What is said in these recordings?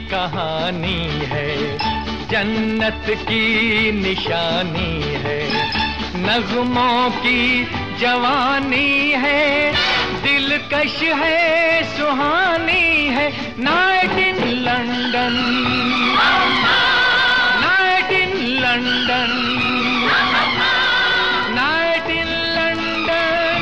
कहानी है, जन्नत की निशानी है, नगमों की जवानी है, दिलकश है, सुहानी है। Night in London, night in London, night in London.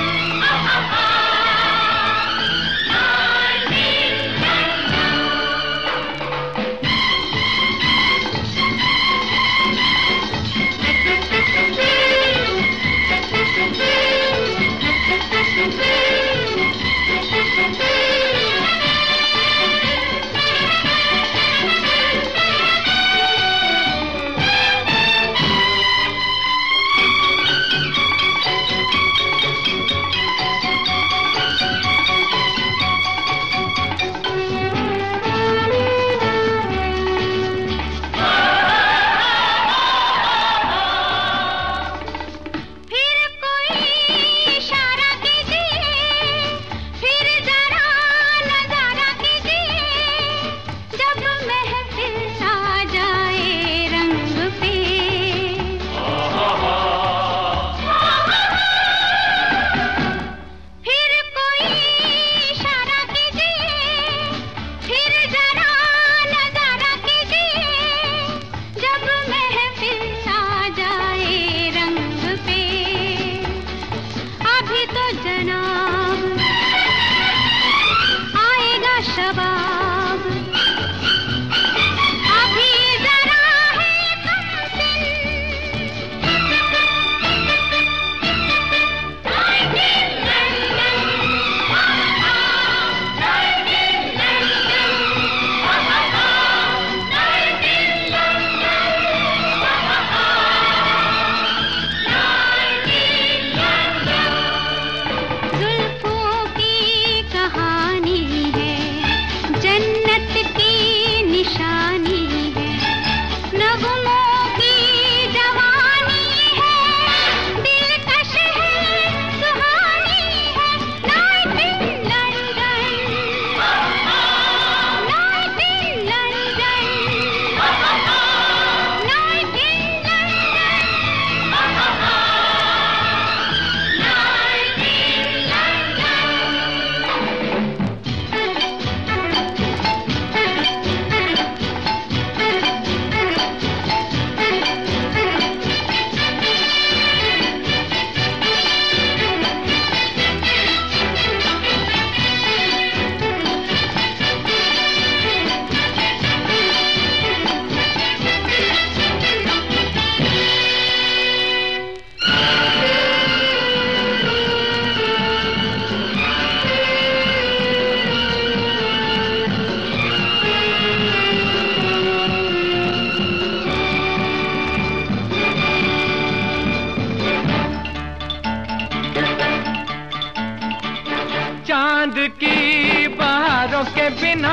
चांद की बहारों के बिना,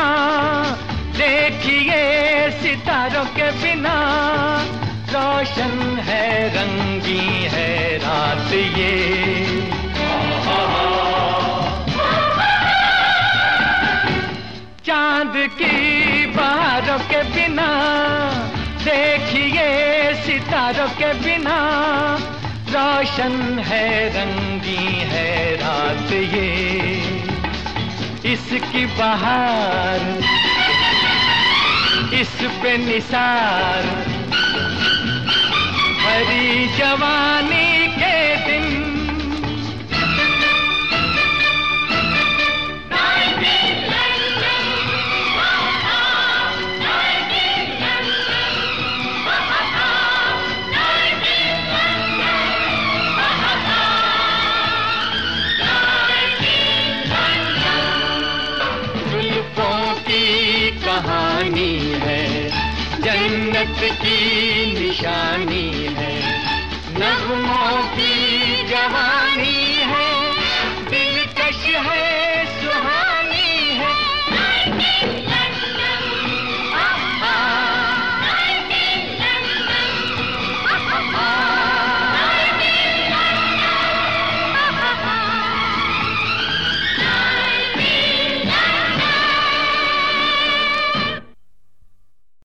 देखिए सितारों के बिना, रोशन है, रंगी है रात ये। चांद की बहारों के बिना, देखिए सितारों के बिना, रोशन है, रंगी है रात ये। इसकी बहार, इस पे निसार, भरी जवानी के दिन। कहानी है, जन्नत की निशानी है, नगमों की जवानी है, दिलकश है।